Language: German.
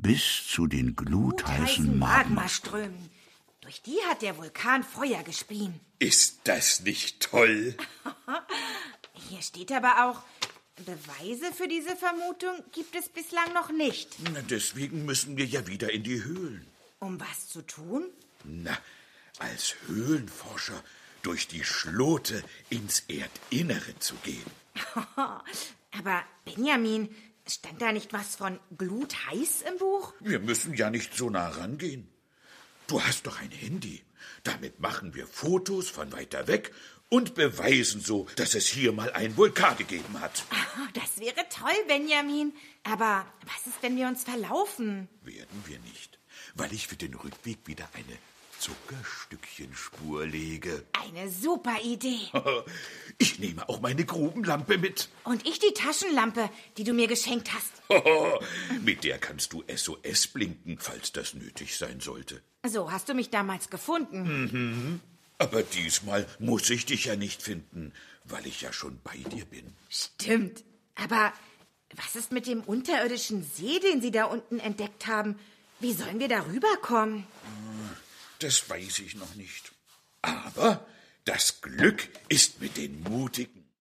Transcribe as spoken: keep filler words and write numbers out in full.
bis zu den glutheißen Magmaströmen. Durch die hat der Vulkan Feuer gespien. Ist das nicht toll? Hier steht aber auch, Beweise für diese Vermutung gibt es bislang noch nicht. Na, deswegen müssen wir ja wieder in die Höhlen. Um was zu tun? Na, als Höhlenforscher durch die Schlote ins Erdinnere zu gehen. Aber Benjamin, stand da nicht was von glutheiß im Buch? Wir müssen ja nicht so nah rangehen. Du hast doch ein Handy. Damit machen wir Fotos von weiter weg und beweisen so, dass es hier mal einen Vulkan gegeben hat. Oh, das wäre toll, Benjamin. Aber was ist, wenn wir uns verlaufen? Werden wir nicht, weil ich für den Rückweg wieder eine Zuckerstückchenspur lege. Eine super Idee. Ich nehme auch meine Grubenlampe mit. Und ich die Taschenlampe, die du mir geschenkt hast. Mit der kannst du S O S blinken, falls das nötig sein sollte. So hast du mich damals gefunden. Mhm. Aber diesmal muss ich dich ja nicht finden, weil ich ja schon bei dir bin. Stimmt. Aber was ist mit dem unterirdischen See, den Sie da unten entdeckt haben? Wie sollen wir da rüberkommen? Das weiß ich noch nicht. Aber das Glück ist mit den Mutigen.